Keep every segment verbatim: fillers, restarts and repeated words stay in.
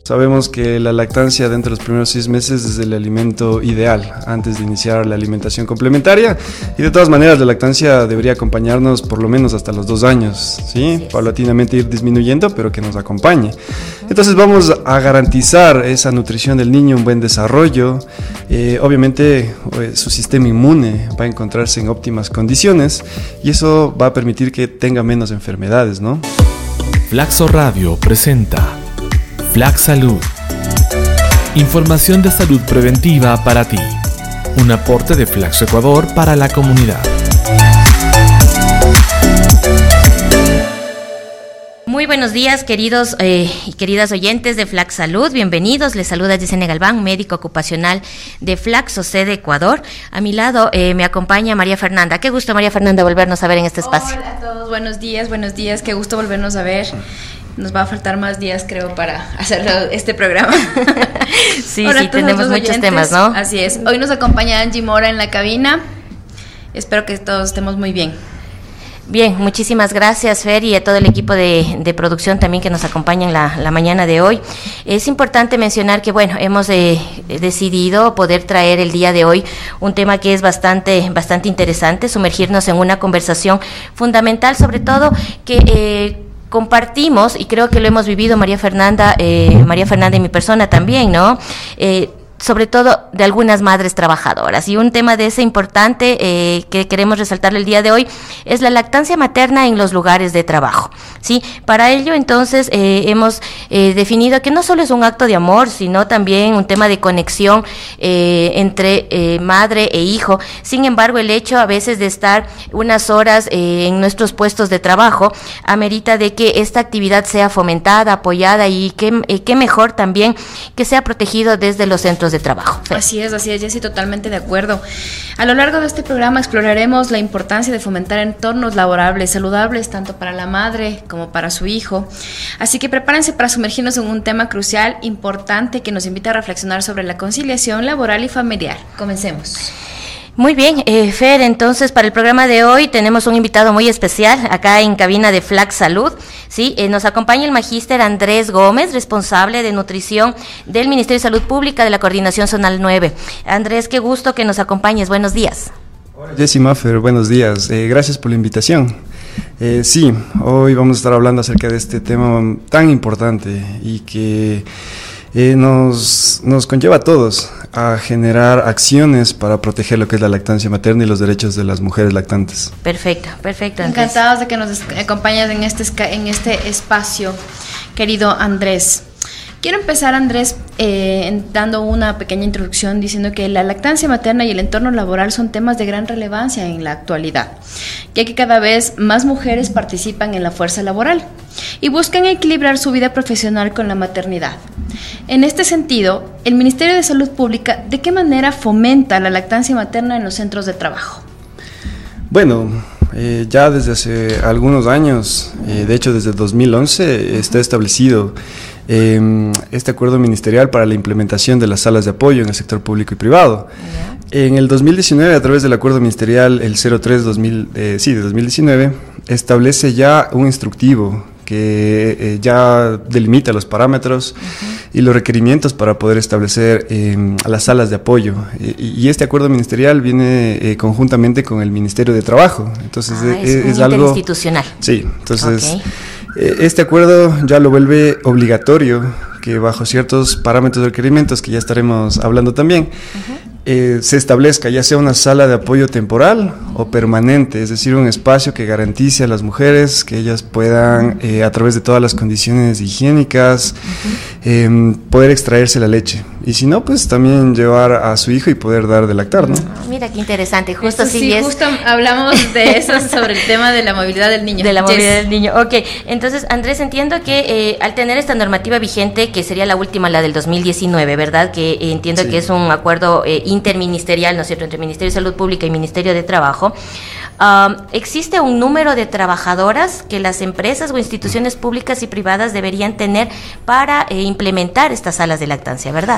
Sabemos que la lactancia dentro de los primeros seis meses es el alimento ideal antes de iniciar la alimentación complementaria, y de todas maneras la lactancia debería acompañarnos por lo menos hasta los dos años, ¿sí? Sí. Paulatinamente ir disminuyendo, pero que nos acompañe. Uh-huh. Entonces vamos a garantizar esa nutrición del niño, un buen desarrollo, eh, obviamente eh, su sistema inmune va a encontrarse en óptimas condiciones y eso va a permitir que tenga menos enfermedades, ¿no? Flaxo Radio presenta Flax Salud. Información de salud preventiva para ti. Un aporte de Flaxo Ecuador para la comunidad. Muy buenos días, queridos eh, y queridas oyentes de Flax Salud. Bienvenidos. Les saluda Yesenia Galván, médico ocupacional de Flaxo Sede Ecuador. A mi lado eh, me acompaña María Fernanda. Qué gusto, María Fernanda, volvernos a ver en este espacio. Hola a todos, buenos días, buenos días. Qué gusto volvernos a ver. Nos va a faltar más días, creo, para hacer este programa. sí, Hola, sí, tenemos muchos oyentes. temas, ¿no? Así es. Hoy nos acompaña Angie Mora en la cabina. Espero que todos estemos muy bien. Bien, muchísimas gracias, Fer, y a todo el equipo de, de producción también que nos acompaña en la, la mañana de hoy. Es importante mencionar que, bueno, hemos eh, decidido poder traer el día de hoy un tema que es bastante, bastante interesante, sumergirnos en una conversación fundamental, sobre todo que eh, compartimos, y creo que lo hemos vivido María Fernanda, eh, María Fernanda y mi persona también, ¿no? Eh, sobre todo de algunas madres trabajadoras. Y un tema de ese importante eh, que queremos resaltar el día de hoy es la lactancia materna en los lugares de trabajo, ¿sí? Para ello, entonces, eh, hemos eh, definido que no solo es un acto de amor, sino también un tema de conexión eh, entre eh, madre e hijo. Sin embargo, el hecho a veces de estar unas horas eh, en nuestros puestos de trabajo amerita de que esta actividad sea fomentada, apoyada y que, eh, que mejor también que sea protegido desde los centros de trabajo. Así es, así es, Jessy, totalmente de acuerdo. A lo largo de este programa exploraremos la importancia de fomentar entornos laborables, saludables, tanto para la madre como para su hijo. Así que prepárense para sumergirnos en un tema crucial, importante, que nos invita a reflexionar sobre la conciliación laboral y familiar. Comencemos. Muy bien, eh, Fer, entonces para el programa de hoy tenemos un invitado muy especial acá en cabina de Flax Salud, ¿sí? Eh, nos acompaña el magíster Andrés Gómez, responsable de nutrición del Ministerio de Salud Pública de la Coordinación Zonal nueve. Andrés, qué gusto que nos acompañes, buenos días. Hola Jessy Maffer, buenos días, eh, gracias por la invitación. Eh, sí, hoy vamos a estar hablando acerca de este tema tan importante y que eh, nos, nos conlleva a todos a generar acciones para proteger lo que es la lactancia materna y los derechos de las mujeres lactantes. Perfecto, perfecto. Andrés. Encantados de que nos acompañes en este, en este espacio, querido Andrés. Quiero empezar, Andrés, eh, dando una pequeña introducción diciendo que la lactancia materna y el entorno laboral son temas de gran relevancia en la actualidad, ya que cada vez más mujeres participan en la fuerza laboral y buscan equilibrar su vida profesional con la maternidad. En este sentido, el Ministerio de Salud Pública, ¿de qué manera fomenta la lactancia materna en los centros de trabajo? Bueno, eh, ya desde hace algunos años, eh, de hecho desde dos mil once, está establecido eh, este acuerdo ministerial para la implementación de las salas de apoyo en el sector público y privado. Yeah. En el dos mil diecinueve, a través del acuerdo ministerial el cero tres dos mil, eh, sí, de dos mil diecinueve, establece ya un instructivo que eh, ya delimita los parámetros uh-huh. y los requerimientos para poder establecer eh, las salas de apoyo. Y, y este acuerdo ministerial viene eh, conjuntamente con el Ministerio de Trabajo. Entonces ah, es, es, es un algo interinstitucional. Sí, entonces okay. eh, este acuerdo ya lo vuelve obligatorio, que bajo ciertos parámetros y requerimientos que ya estaremos hablando también, uh-huh. eh, se establezca ya sea una sala de apoyo temporal o permanente, es decir, un espacio que garantice a las mujeres que ellas puedan, eh, a través de todas las condiciones higiénicas, uh-huh. eh, poder extraerse la leche. Y si no, pues también llevar a su hijo y poder dar de lactar, ¿no? Mira qué interesante, justo eso sí, sí es... justo hablamos de eso, sobre el tema de la movilidad del niño. De la movilidad yes. del niño, ok. Entonces, Andrés, entiendo que eh, al tener esta normativa vigente, que sería la última, la del dos mil diecinueve, ¿verdad? Que eh, entiendo sí. que es un acuerdo eh, interministerial, ¿no es cierto?, entre Ministerio de Salud Pública y Ministerio de Trabajo. Um, ¿Existe un número de trabajadoras que las empresas o instituciones públicas y privadas deberían tener para eh, implementar estas salas de lactancia, verdad?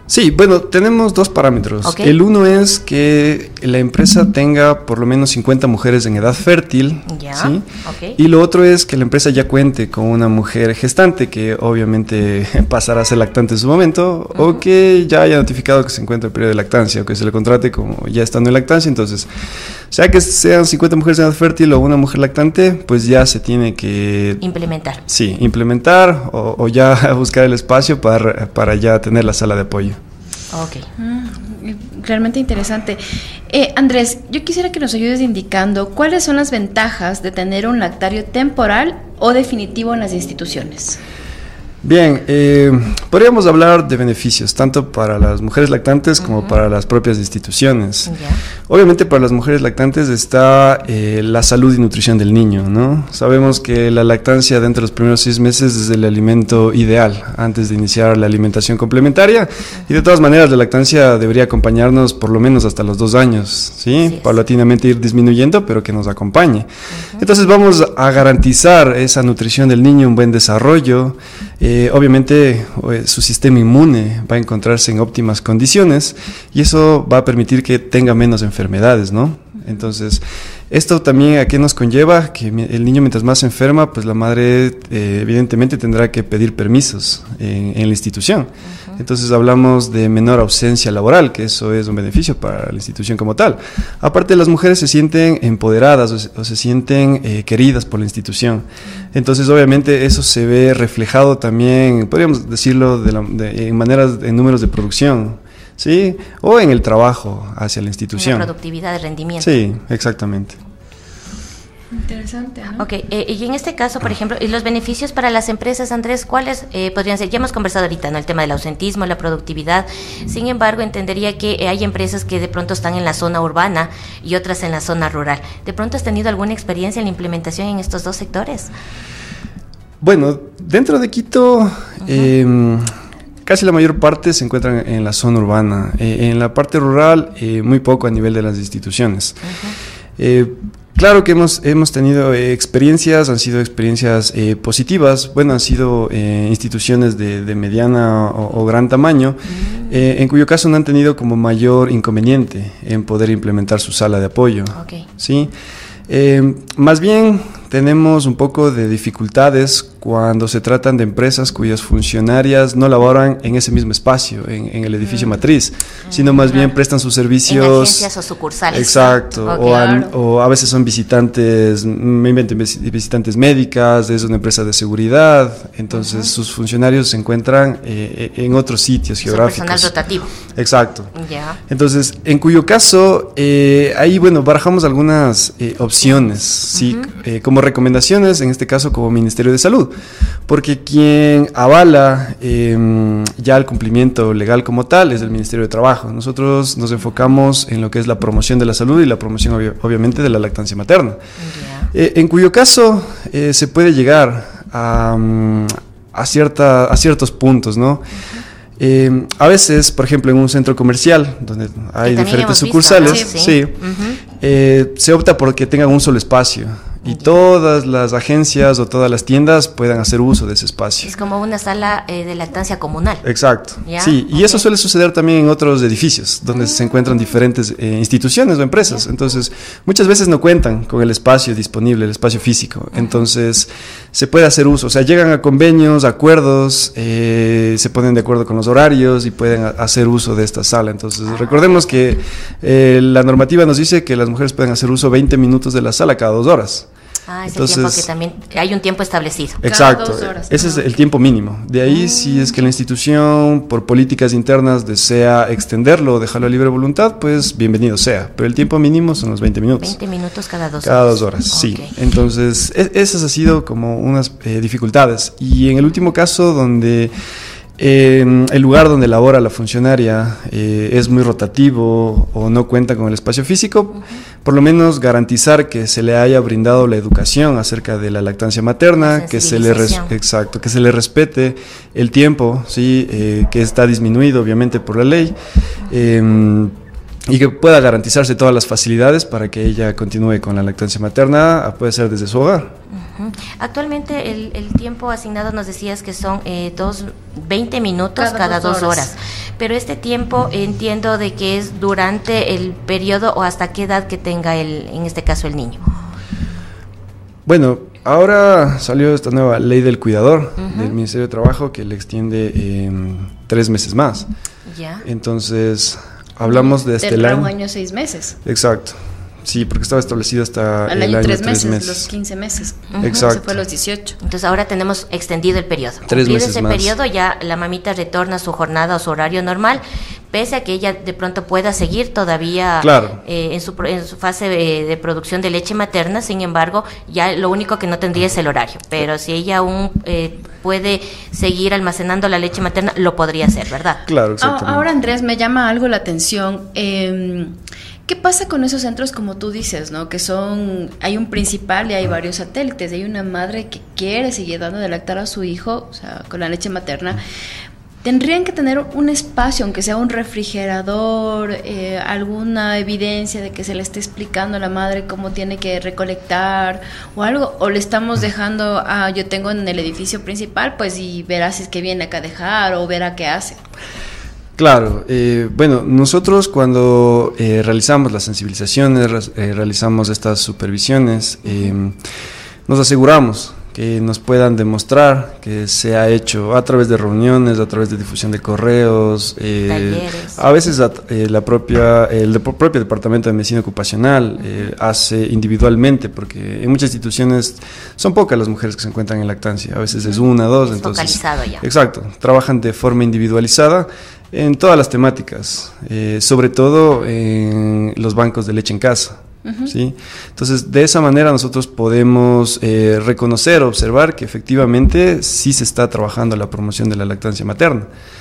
Sí, bueno, tenemos dos parámetros. Okay. El uno es que la empresa tenga por lo menos cincuenta mujeres en edad fértil, ya, ¿sí? Okay. Y lo otro es que la empresa ya cuente con una mujer gestante que obviamente pasará a ser lactante en su momento, uh-huh. o que ya haya notificado que se encuentra en periodo de lactancia, o que se le contrate como ya estando en lactancia. Entonces, sea que sean cincuenta mujeres en edad fértil o una mujer lactante, pues ya se tiene que... Implementar. Sí, implementar o, o ya buscar el espacio para, para ya tener la sala de apoyo. Ok. Mm, realmente interesante. Eh, Andrés, yo quisiera que nos ayudes indicando cuáles son las ventajas de tener un lactario temporal o definitivo en las instituciones. Bien, eh, podríamos hablar de beneficios tanto para las mujeres lactantes como uh-huh. para las propias instituciones. Yeah. Obviamente para las mujeres lactantes está eh, la salud y nutrición del niño, ¿no? Sabemos que la lactancia dentro de los primeros seis meses es el alimento ideal antes de iniciar la alimentación complementaria, uh-huh. y de todas maneras la lactancia debería acompañarnos por lo menos hasta los dos años, ¿sí? Sí, paulatinamente ir disminuyendo, pero que nos acompañe. Uh-huh. Entonces vamos a garantizar esa nutrición del niño, un buen desarrollo. Eh, obviamente eh, su sistema inmune va a encontrarse en óptimas condiciones y eso va a permitir que tenga menos enfermedades, ¿no? Entonces, esto también ¿a qué nos conlleva? Que el niño mientras más se enferma, pues la madre eh, evidentemente tendrá que pedir permisos en, en la institución. Uh-huh. Entonces hablamos de menor ausencia laboral, que eso es un beneficio para la institución como tal. Aparte, las mujeres se sienten empoderadas o se, o se sienten eh, queridas por la institución. Entonces, obviamente, eso se ve reflejado también, podríamos decirlo, de la, de, en maneras, en números de producción, ¿sí? O en el trabajo hacia la institución. La productividad, de rendimiento. Sí, exactamente. Interesante, ¿no? Ok, eh, y en este caso, por ejemplo, ¿y los beneficios para las empresas, Andrés, cuáles eh, podrían ser? Ya hemos conversado ahorita, ¿no? El tema del ausentismo, la productividad. Sin embargo, entendería que eh, hay empresas que de pronto están en la zona urbana y otras en la zona rural. ¿De pronto has tenido alguna experiencia en la implementación en estos dos sectores? Bueno, dentro de Quito... Uh-huh. eh, Casi la mayor parte se encuentran en la zona urbana. Eh, en la parte rural, eh, muy poco a nivel de las instituciones. Uh-huh. Eh, claro que hemos, hemos tenido eh, experiencias, han sido experiencias eh, positivas. Bueno, han sido eh, instituciones de, de mediana o, o gran tamaño, uh-huh. eh, en cuyo caso no han tenido como mayor inconveniente en poder implementar su sala de apoyo. Okay. ¿Sí? Eh, más bien tenemos un poco de dificultades cuando se tratan de empresas cuyas funcionarias no laboran en ese mismo espacio, en, en el edificio mm. matriz, mm. sino más bien prestan sus servicios... En agencias o sucursales. Exacto, okay. o, a, o a veces son visitantes, me invento, visitantes médicas, es una empresa de seguridad, entonces uh-huh. sus funcionarios se encuentran eh, en otros sitios geográficos. Personal rotativo. Exacto. Yeah. Entonces, en cuyo caso, eh, ahí, bueno, barajamos algunas eh, opciones, sí, uh-huh. eh, como recomendaciones, en este caso como Ministerio de Salud, porque quien avala eh, ya el cumplimiento legal como tal es el Ministerio de Trabajo. Nosotros nos enfocamos en lo que es la promoción de la salud y la promoción obvia, obviamente de la lactancia materna, yeah. eh, en cuyo caso eh, se puede llegar a, a, cierta, a ciertos puntos, ¿no? Uh-huh. Eh, a veces, por ejemplo, en un centro comercial donde hay diferentes sucursales, visto, ¿no? sí, sí. Uh-huh. eh, se opta por que tengan un solo espacio y yeah. todas las agencias o todas las tiendas puedan hacer uso de ese espacio. Es como una sala eh, de lactancia comunal. Exacto, ¿Ya? sí, y okay. eso suele suceder también en otros edificios donde uh-huh. se encuentran diferentes eh, instituciones o empresas. Yeah. Entonces, muchas veces no cuentan con el espacio disponible, el espacio físico. Uh-huh. Entonces, se puede hacer uso, o sea, llegan a convenios, acuerdos, eh, se ponen de acuerdo con los horarios y pueden a- hacer uso de esta sala. Entonces, uh-huh. recordemos que eh, la normativa nos dice que las mujeres pueden hacer uso veinte minutos de la sala cada dos horas. Ah, es Entonces, el tiempo que también hay un tiempo establecido. Exacto, cada dos horas, ese ¿no? es el tiempo mínimo. De ahí, mm. si es que la institución, por políticas internas, desea extenderlo o dejarlo a libre voluntad, pues bienvenido sea. Pero el tiempo mínimo son los veinte minutos. veinte minutos cada dos cada horas. dos horas, okay. sí. Entonces, es, esas han sido como unas eh, dificultades. Y en el último caso, donde... Eh, el lugar donde labora la funcionaria eh, es muy rotativo o no cuenta con el espacio físico, uh-huh. por lo menos garantizar que se le haya brindado la educación acerca de la lactancia materna, que se le res- exacto, que se le respete el tiempo, sí, eh, que está disminuido obviamente por la ley. Eh, y que pueda garantizarse todas las facilidades para que ella continúe con la lactancia materna, puede ser desde su hogar. Uh-huh. Actualmente el, el tiempo asignado nos decías que son eh, dos, veinte minutos cada, cada dos, dos horas. horas, pero este tiempo entiendo de que es durante el periodo o hasta qué edad que tenga el, en este caso el niño. Bueno, ahora salió esta nueva ley del cuidador uh-huh. del Ministerio de Trabajo que le extiende eh, tres meses más. Ya. Entonces, hablamos de este año. un año, seis meses. Exacto. Sí, porque estaba establecido hasta al el año, año tres, tres meses, meses. Los quince meses. Uh-huh. Exacto. Se fue a los dieciocho. Entonces ahora tenemos extendido el periodo. Tres Cumplido meses ese más. periodo, ya la mamita retorna a su jornada o su horario normal, pese a que ella de pronto pueda seguir todavía claro. eh, en, su, en su fase de, de producción de leche materna. Sin embargo, ya lo único que no tendría es el horario. Pero si ella aún eh, puede seguir almacenando la leche materna, lo podría hacer, ¿verdad? Claro, exactamente. Ahora, Andrés, me llama algo la atención. Eh, ¿Qué pasa con esos centros, como tú dices, ¿no? Que son, hay un principal y hay varios satélites. Hay una madre que quiere seguir dando de lactar a su hijo, o sea, con la leche materna. Tendrían que tener un espacio, aunque sea un refrigerador, eh, alguna evidencia de que se le esté explicando a la madre cómo tiene que recolectar o algo, o le estamos dejando, ah, yo tengo en el edificio principal, pues y verá si es que viene acá a dejar o verá qué hace. Claro, eh, bueno, nosotros cuando eh, realizamos las sensibilizaciones, eh, realizamos estas supervisiones, eh, nos aseguramos que nos puedan demostrar que se ha hecho a través de reuniones, a través de difusión de correos, eh, talleres. A veces eh, la propia, el de, propio Departamento de Medicina Ocupacional eh, hace individualmente, porque en muchas instituciones son pocas las mujeres que se encuentran en lactancia, a veces es una, dos, es entonces focalizado ya. Exacto, trabajan de forma individualizada en todas las temáticas, eh, sobre todo en los bancos de leche en casa. Uh-huh. ¿Sí? Entonces, de esa manera nosotros podemos eh, reconocer, observar que efectivamente sí se está trabajando la promoción de la lactancia materna.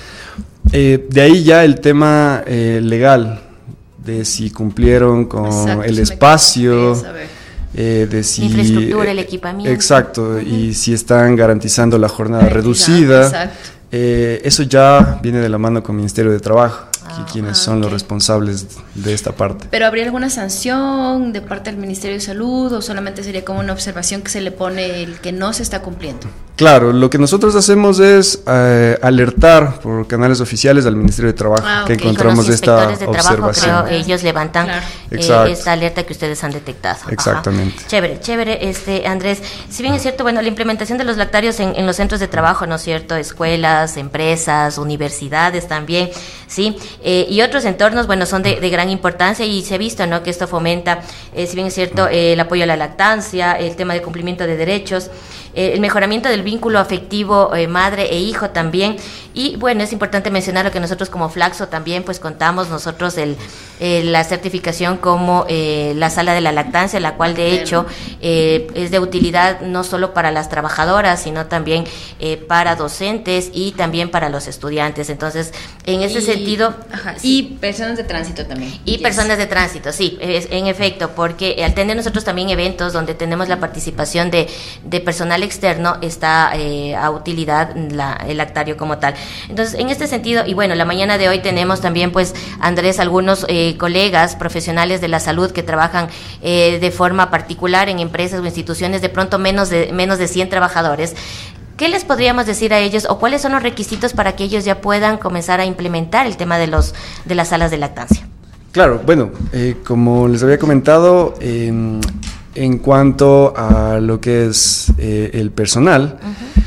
Eh, de ahí ya el tema eh, legal, de si cumplieron con exacto, el espacio, eh, de si... infraestructura, el equipamiento. Exacto, uh-huh. y si están garantizando la jornada reducida. Exacto. Eh, eso ya viene de la mano con el Ministerio de Trabajo, ah, quienes ah, son okay. los responsables de esta parte. ¿Pero habría alguna sanción de parte del Ministerio de Salud o solamente sería como una observación que se le pone el que no se está cumpliendo? Claro, lo que nosotros hacemos es eh, alertar por canales oficiales al Ministerio de Trabajo ah, okay. que encontramos esta de observación. Trabajo, creo, ellos levantan claro. eh, esta alerta que ustedes han detectado. Exactamente. Ajá. Chévere, chévere, este Andrés. Si bien es cierto, bueno, la implementación de los lactarios en, en los centros de trabajo, ¿no es cierto? Escuelas, empresas, universidades también, ¿sí? Eh, y otros entornos, bueno, son de, de gran importancia y se ha visto, ¿no? Que esto fomenta, eh, si bien es cierto, eh, el apoyo a la lactancia, el tema de cumplimiento de derechos, eh, el mejoramiento del vínculo afectivo eh, madre e hijo también. Y bueno, es importante mencionar lo que nosotros como Flaxo también pues contamos nosotros el, eh, la certificación como eh, la sala de la lactancia, la cual de hecho eh, es de utilidad no solo para las trabajadoras, sino también eh, para docentes y también para los estudiantes. Entonces, en ese y, sentido... Ajá, sí. Y personas de tránsito también. Y yes. personas de tránsito, sí, es, en efecto, porque al tener nosotros también eventos donde tenemos la participación de, de personal externo, está eh, a utilidad la, el lactario como tal. Entonces, en este sentido, y bueno, la mañana de hoy tenemos también, pues, Andrés, algunos eh, colegas profesionales de la salud que trabajan eh, de forma particular en empresas o instituciones de pronto menos de, menos de cien trabajadores. ¿Qué les podríamos decir a ellos o cuáles son los requisitos para que ellos ya puedan comenzar a implementar el tema de los de las salas de lactancia? Claro, bueno, eh, como les había comentado, eh, en cuanto a lo que es eh, el personal, uh-huh.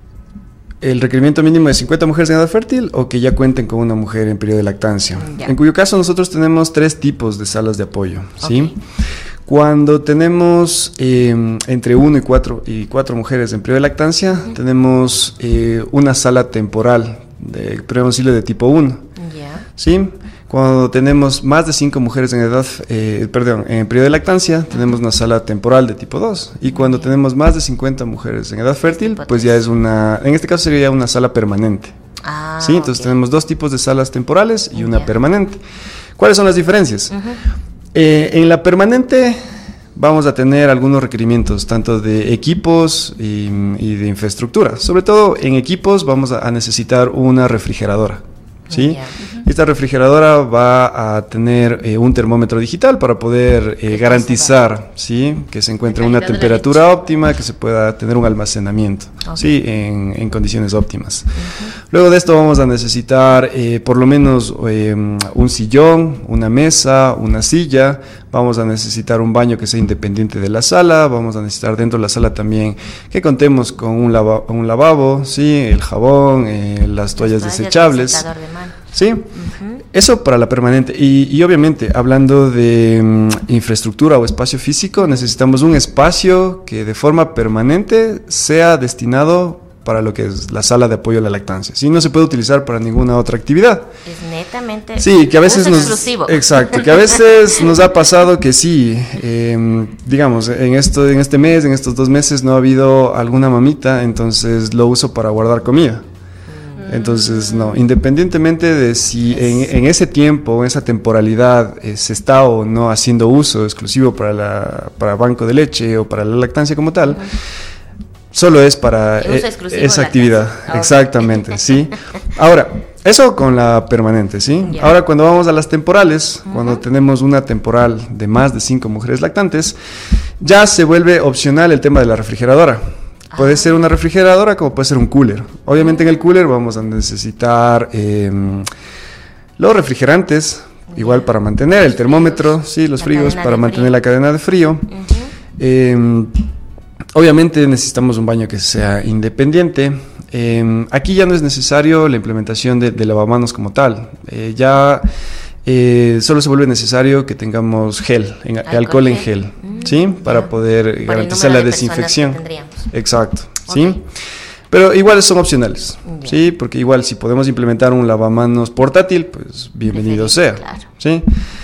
el requerimiento mínimo de cincuenta mujeres en edad fértil o que ya cuenten con una mujer en periodo de lactancia, yeah. en cuyo caso nosotros tenemos tres tipos de salas de apoyo, ¿sí? Okay. Cuando tenemos eh, entre uno y cuatro, y cuatro mujeres en periodo de lactancia, uh-huh. tenemos eh, una sala temporal de predomicilio de tipo uno, yeah. ¿sí? Cuando tenemos más de cinco mujeres en edad, eh, perdón, en periodo de lactancia, tenemos una sala temporal de tipo dos. Y cuando okay. tenemos más de cincuenta mujeres en edad fértil, pues ya es una, en este caso sería una sala permanente. Ah, ¿sí? Entonces okay. tenemos dos tipos de salas temporales y una yeah. permanente. ¿Cuáles son las diferencias? Uh-huh. Eh, en la permanente vamos a tener algunos requerimientos, tanto de equipos y, y de infraestructura. Sobre todo en equipos vamos a, a necesitar una refrigeradora. ¿sí? Yeah. Uh-huh. Esta refrigeradora va a tener eh, un termómetro digital para poder eh, garantizar, ¿sí? que se encuentre una temperatura óptima, que se pueda tener un almacenamiento, okay. ¿sí? en, en condiciones óptimas. Uh-huh. Luego de esto vamos a necesitar eh, por lo menos eh, un sillón, una mesa, una silla. Vamos a necesitar un baño que sea independiente de la sala. Vamos a necesitar dentro de la sala también que contemos con un, lava, un lavabo, ¿sí? El jabón, eh, las toallas Las desechables. secador de mano. Sí, uh-huh. Eso para la permanente. Y, y obviamente, hablando de um, infraestructura o espacio físico, necesitamos un espacio que de forma permanente sea destinado para lo que es la sala de apoyo a la lactancia. Sí, no se puede utilizar para ninguna otra actividad. Es netamente sí, que a veces uso nos, exclusivo. Exacto, que a veces nos ha pasado que sí, eh, digamos, en, esto, en este mes, en estos dos meses no ha habido alguna mamita, entonces lo uso para guardar comida. Entonces, no, independientemente de si en, en ese tiempo, en esa temporalidad, eh, se está o no haciendo uso exclusivo para, la, para banco de leche o para la lactancia como tal, uh-huh. solo es para eh, esa actividad. Okay. Exactamente, sí. Ahora, eso con la permanente, ¿sí? Yeah. Ahora, cuando vamos a las temporales, uh-huh. cuando tenemos una temporal de más de cinco mujeres lactantes, ya se vuelve opcional el tema de la refrigeradora. Puede ser una refrigeradora como puede ser un cooler. Obviamente en el cooler vamos a necesitar eh, los refrigerantes, igual para mantener el termómetro, sí, los fríos para mantener la cadena de frío. Uh-huh. Eh, obviamente necesitamos un baño que sea independiente. Eh, aquí ya no es necesario la implementación de, de lavamanos como tal. Eh, ya eh, solo se vuelve necesario que tengamos gel, en, alcohol, alcohol en gel, mm, ¿sí? Para poder Por garantizar la desinfección. Exacto, okay. ¿Sí? Pero igual son opcionales, bien. ¿Sí? Porque igual si podemos implementar un lavamanos portátil, pues bienvenido sea, claro. ¿Sí?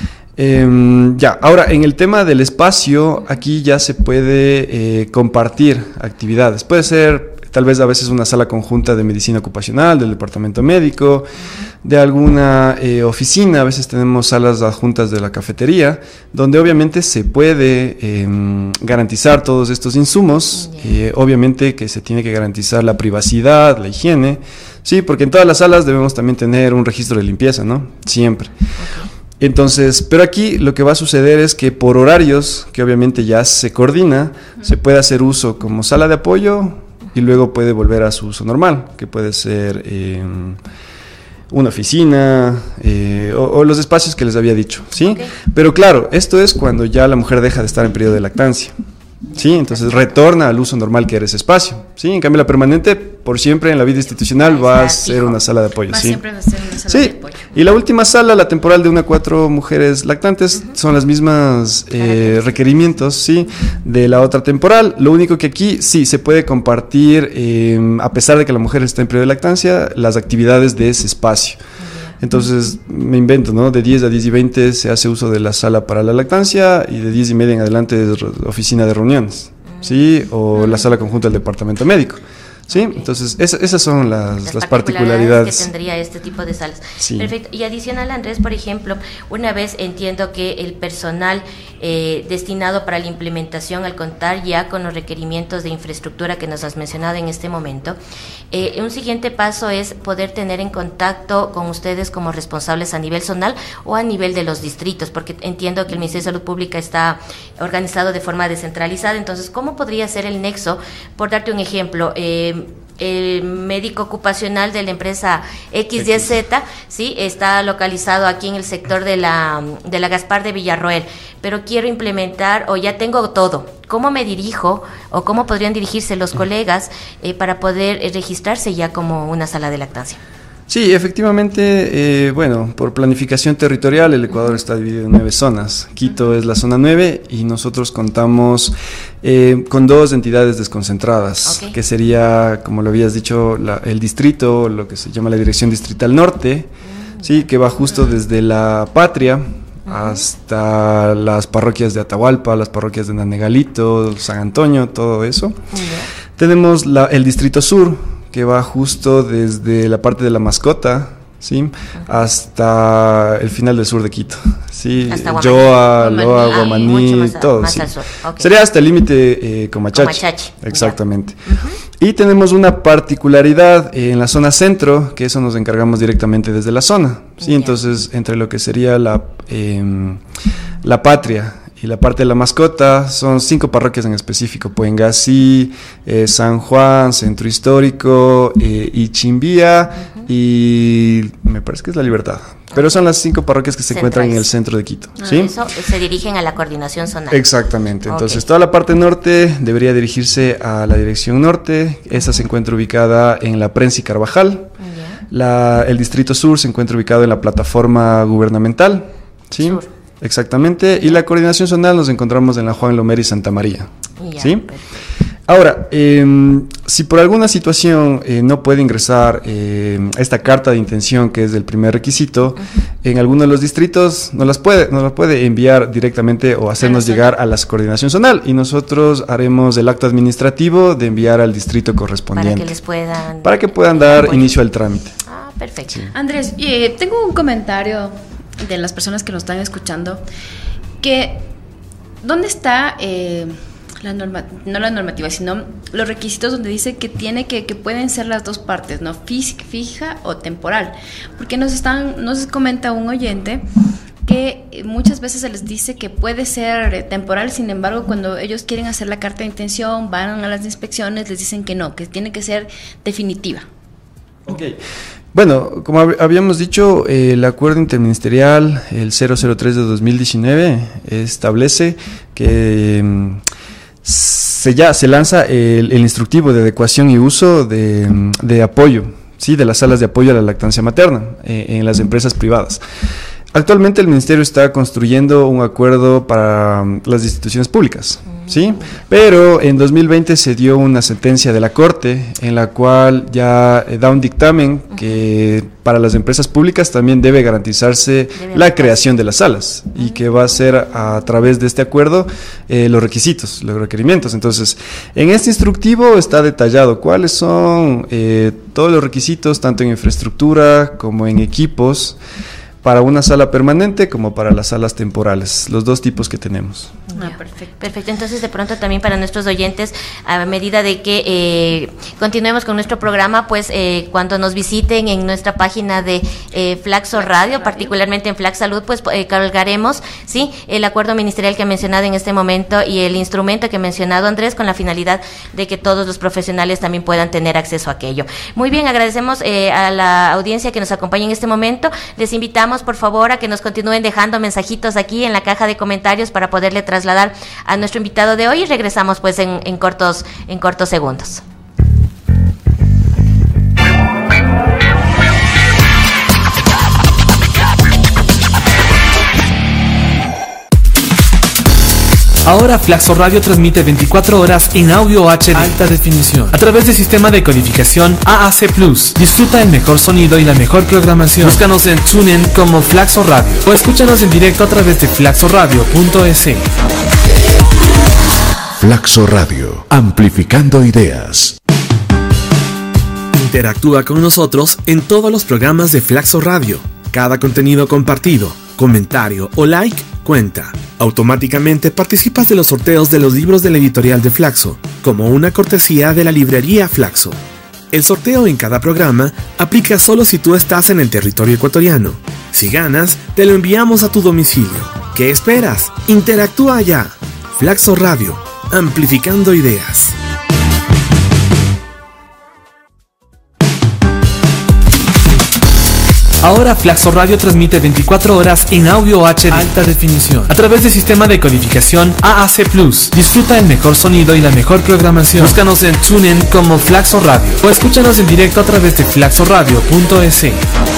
Eh, ya, ahora en el tema del espacio, aquí ya se puede eh, compartir actividades. Puede ser tal vez a veces una sala conjunta de medicina ocupacional, del departamento médico, de alguna eh, oficina. A veces tenemos salas adjuntas de la cafetería, donde obviamente se puede eh, garantizar todos estos insumos. Eh, obviamente que se tiene que garantizar la privacidad, la higiene, sí, porque en todas las salas debemos también tener un registro de limpieza, ¿no? Siempre. Okay. Entonces, pero aquí lo que va a suceder es que por horarios, que obviamente ya se coordina, uh-huh. se puede hacer uso como sala de apoyo y luego puede volver a su uso normal, que puede ser eh, una oficina eh, o, o los espacios que les había dicho, ¿sí? Okay. Pero claro, esto es cuando ya la mujer deja de estar en periodo de lactancia, ¿sí? Entonces retorna al uso normal que era ese espacio, ¿sí? En cambio la permanente, por siempre en la vida institucional va a ser una sala de apoyo, va ¿sí? Siempre va a ser una sala sí. de apoyo. Y la última sala, la temporal de una a cuatro mujeres lactantes, uh-huh. son las mismas eh, requerimientos, ¿sí? De la otra temporal. Lo único que aquí sí se puede compartir, eh, a pesar de que la mujer está en periodo de lactancia, las actividades de ese espacio. Entonces, me invento, ¿no? De diez a diez y veinte se hace uso de la sala para la lactancia y de diez y media en adelante es oficina de reuniones, ¿sí? O la sala conjunta del departamento médico. Sí, okay. Entonces esa, esas son las, las, las particularidades, particularidades que tendría este tipo de salas. Sí. Perfecto. Y adicional, Andrés, por ejemplo, una vez entiendo que el personal eh, destinado para la implementación, al contar ya con los requerimientos de infraestructura que nos has mencionado en este momento, eh, un siguiente paso es poder tener en contacto con ustedes como responsables a nivel zonal o a nivel de los distritos, porque entiendo que el Ministerio de Salud Pública está organizado de forma descentralizada. Entonces, ¿cómo podría ser el nexo? Por darte un ejemplo, eh, el médico ocupacional de la empresa X Y Z, sí, está localizado aquí en el sector de la de la Gaspar de Villarroel, pero quiero implementar o ya tengo todo. ¿Cómo me dirijo o cómo podrían dirigirse los colegas eh, para poder eh, registrarse ya como una sala de lactancia? Sí, efectivamente, eh, bueno, por planificación territorial el Ecuador está dividido en nueve zonas. Quito es la zona nueve y nosotros contamos eh, con dos entidades desconcentradas, okay. que sería, como lo habías dicho, la, el distrito, lo que se llama la Dirección Distrital Norte, uh-huh. sí, que va justo desde la Patria uh-huh. hasta las parroquias de Atahualpa, las parroquias de Nanegalito, San Antonio, todo eso. Uh-huh. Tenemos la, el Distrito Sur, que va justo desde la parte de la Mascota, ¿sí? Uh-huh. hasta el final del sur de Quito, ¿sí? Yoa, Loa, Guamaní, todo, más sí. al sur. Okay. Sería hasta el límite eh, Comachachi. Comachachi. Exactamente. Uh-huh. Y tenemos una particularidad eh, en la zona centro, que eso nos encargamos directamente desde la zona, ¿sí? Yeah. Entonces, entre lo que sería la, eh, la Patria y la parte de la Mascota, son cinco parroquias en específico: Puengasí, eh, San Juan, Centro Histórico, eh, Ichimbía, uh-huh. y me parece que es La Libertad. Pero son las cinco parroquias que se Centrales. encuentran en el centro de Quito. Ah, ¿Sí? Eso se dirigen a la coordinación zonal. Exactamente. Entonces, Okay. toda la parte norte debería dirigirse a la dirección norte. Esa se encuentra ubicada en La Prensa y Carvajal. Ya. La, el distrito sur se encuentra ubicado en la plataforma gubernamental. ¿Sí? Sur. Exactamente. Y la coordinación zonal nos encontramos en la Juan Lomer y Santa María. Ya, ¿Sí? perfecto. Ahora, eh, si por alguna situación eh, no puede ingresar eh, esta carta de intención, que es el primer requisito, uh-huh. en alguno de los distritos nos las puede, nos la puede enviar directamente o hacernos llegar a la coordinación zonal, y nosotros haremos el acto administrativo de enviar al distrito correspondiente. Para que les puedan... Para que puedan dar apoyo. Inicio al trámite. Ah, perfecto. Sí. Andrés, eh, tengo un comentario de las personas que nos están escuchando, que ¿dónde está... Eh, La norma, no la normativa, sino los requisitos donde dice que tiene que, que pueden ser las dos partes, ¿no? Física, fija o temporal? Porque nos están, nos comenta un oyente que muchas veces se les dice que puede ser temporal, sin embargo, cuando ellos quieren hacer la carta de intención, van a las inspecciones, les dicen que no, que tiene que ser definitiva. Ok. Bueno, como hab- habíamos dicho, eh, el acuerdo interministerial, el cero cero tres de dos mil diecinueve, establece que... Eh, Se, ya, se lanza el, el instructivo de adecuación y uso de, de apoyo, ¿sí? De las salas de apoyo a la lactancia materna eh, en las empresas privadas. Actualmente el Ministerio está construyendo un acuerdo para las instituciones públicas, ¿sí? Pero en dos mil veinte se dio una sentencia de la Corte en la cual ya eh, da un dictamen que para las empresas públicas también debe garantizarse debe la creación de las salas y que va a ser a, a través de este acuerdo eh, los requisitos, los requerimientos. Entonces, en este instructivo está detallado cuáles son eh, todos los requisitos, tanto en infraestructura como en equipos, para una sala permanente como para las salas temporales, los dos tipos que tenemos. Ah, perfecto. Perfecto, entonces de pronto también para nuestros oyentes, a medida de que eh, continuemos con nuestro programa, pues eh, cuando nos visiten en nuestra página de eh, Flaxo Radio, particularmente en Flax Salud, pues eh, colgaremos, sí, el acuerdo ministerial que ha mencionado en este momento y el instrumento que ha mencionado Andrés, con la finalidad de que todos los profesionales también puedan tener acceso a aquello. Muy bien, agradecemos eh, a la audiencia que nos acompaña en este momento. Les invitamos por favor a que nos continúen dejando mensajitos aquí en la caja de comentarios para poderle trasladar a nuestro invitado de hoy, y regresamos pues en, en cortos en cortos segundos. Ahora Flaxo Radio transmite veinticuatro horas en audio H D alta definición a través del sistema de codificación A A C plus. Disfruta el mejor sonido y la mejor programación. Búscanos en TuneIn como Flaxo Radio o escúchanos en directo a través de flaxo radio punto es. Flaxo Radio, amplificando ideas. Interactúa con nosotros en todos los programas de Flaxo Radio. Cada contenido compartido, comentario o like cuenta. Automáticamente participas de los sorteos de los libros de la editorial de Flaxo, como una cortesía de la librería Flaxo. El sorteo en cada programa aplica solo si tú estás en el territorio ecuatoriano. Si ganas, te lo enviamos a tu domicilio. ¿Qué esperas? Interactúa ya. Flaxo Radio, amplificando ideas. Ahora Flaxo Radio transmite veinticuatro horas en audio H D alta definición a través del sistema de codificación A A C plus. Disfruta el mejor sonido y la mejor programación. Búscanos en TuneIn como Flaxo Radio o escúchanos en directo a través de flaxo radio punto es.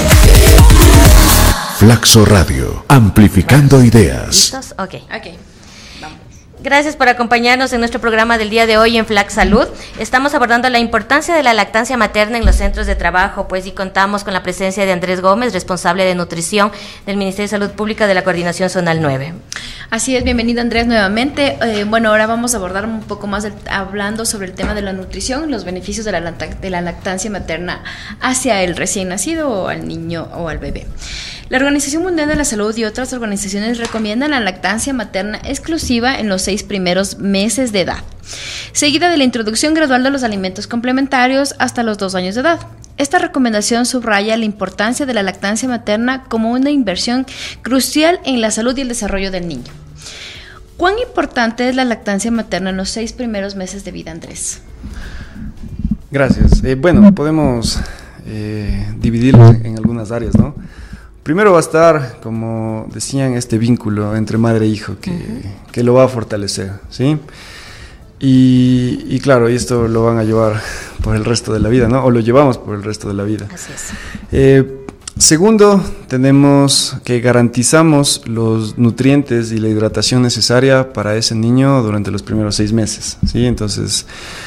Flaxo Radio, amplificando ideas. ¿Listos? Ok. Ok. Gracias por acompañarnos en nuestro programa del día de hoy en Flax Salud. Estamos abordando la importancia de la lactancia materna en los centros de trabajo, pues, y contamos con la presencia de Andrés Gómez, responsable de nutrición del Ministerio de Salud Pública de la Coordinación Zonal nueve. Así es, bienvenido Andrés nuevamente. Eh, bueno, ahora vamos a abordar un poco más del, hablando sobre el tema de la nutrición, los beneficios de la, de la lactancia materna hacia el recién nacido o al niño o al bebé. La Organización Mundial de la Salud y otras organizaciones recomiendan la lactancia materna exclusiva en los seis primeros meses de edad, seguida de la introducción gradual de los alimentos complementarios hasta los dos años de edad. Esta recomendación subraya la importancia de la lactancia materna como una inversión crucial en la salud y el desarrollo del niño. ¿Cuán importante es la lactancia materna en los seis primeros meses de vida, Andrés? Gracias. Eh, bueno, podemos eh, dividirlos en, en algunas áreas, ¿no? Primero va a estar, como decían, este vínculo entre madre e hijo que, uh-huh. que lo va a fortalecer, ¿sí? Y, y claro, y esto lo van a llevar por el resto de la vida, ¿no? O lo llevamos por el resto de la vida. Así es. Eh, segundo, tenemos que garantizamos los nutrientes y la hidratación necesaria para ese niño durante los primeros seis meses, ¿sí? Entonces,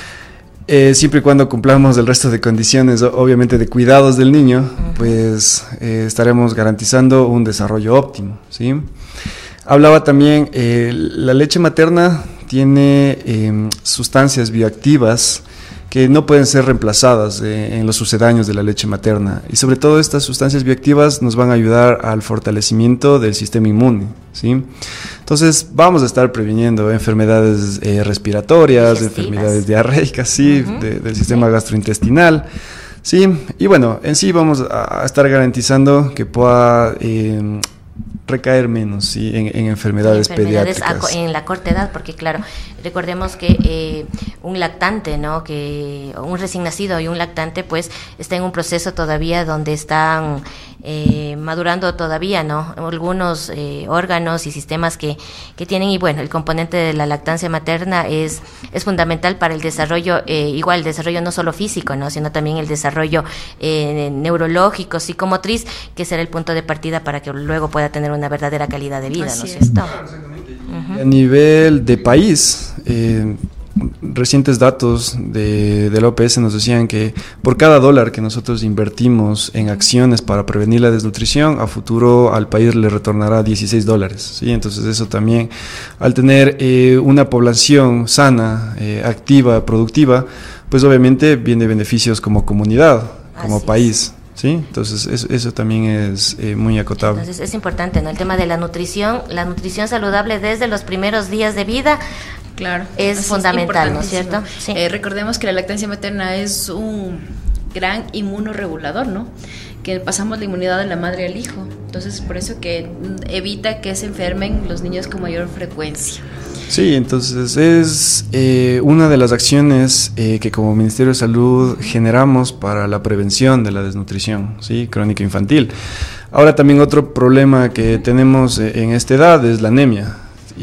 eh, siempre y cuando cumplamos el resto de condiciones, obviamente de cuidados del niño, uh-huh. pues eh, estaremos garantizando un desarrollo óptimo, ¿sí? Hablaba también, eh, la leche materna tiene eh, sustancias bioactivas que no pueden ser reemplazadas eh, en los sucedáneos de la leche materna. Y sobre todo estas sustancias bioactivas nos van a ayudar al fortalecimiento del sistema inmune, ¿sí? Entonces vamos a estar previniendo enfermedades eh, respiratorias, digestivas, enfermedades diarreicas, sí, uh-huh. de, del sistema sí. gastrointestinal, sí. Y bueno, en sí vamos a estar garantizando que pueda eh, recaer menos, ¿sí? en, en enfermedades, en enfermedades pediátricas. En la corta edad, porque claro, recordemos que eh, un lactante, ¿no? que un recién nacido y un lactante pues está en un proceso todavía donde están eh, madurando todavía, ¿no? Algunos eh, órganos y sistemas que, que tienen, y bueno, el componente de la lactancia materna es, es fundamental para el desarrollo, eh, igual el desarrollo no solo físico, ¿no? Sino también el desarrollo eh, neurológico, psicomotriz, que será el punto de partida para que luego pueda tener una verdadera calidad de vida, Así ¿no es es. cierto? Uh-huh. A nivel de país, eh, recientes datos de, de la O P S nos decían que por cada dólar que nosotros invertimos en acciones para prevenir la desnutrición, a futuro al país le retornará dieciséis dólares, ¿sí? Entonces eso también, al tener eh, una población sana, eh, activa, productiva, pues obviamente viene beneficios como comunidad, como Así país. Es. Sí, entonces eso, eso también es eh, muy acotable. Entonces es importante, ¿no? El tema de la nutrición, la nutrición saludable desde los primeros días de vida, claro, es fundamental, ¿no es cierto? Sí. Eh, recordemos que la lactancia materna es un gran inmunoregulador, ¿no? Que pasamos la inmunidad de la madre al hijo, entonces por eso que evita que se enfermen los niños con mayor frecuencia. Sí, entonces es eh, una de las acciones eh, que como Ministerio de Salud generamos para la prevención de la desnutrición, ¿sí? crónica infantil. Ahora también otro problema que tenemos en esta edad es la anemia.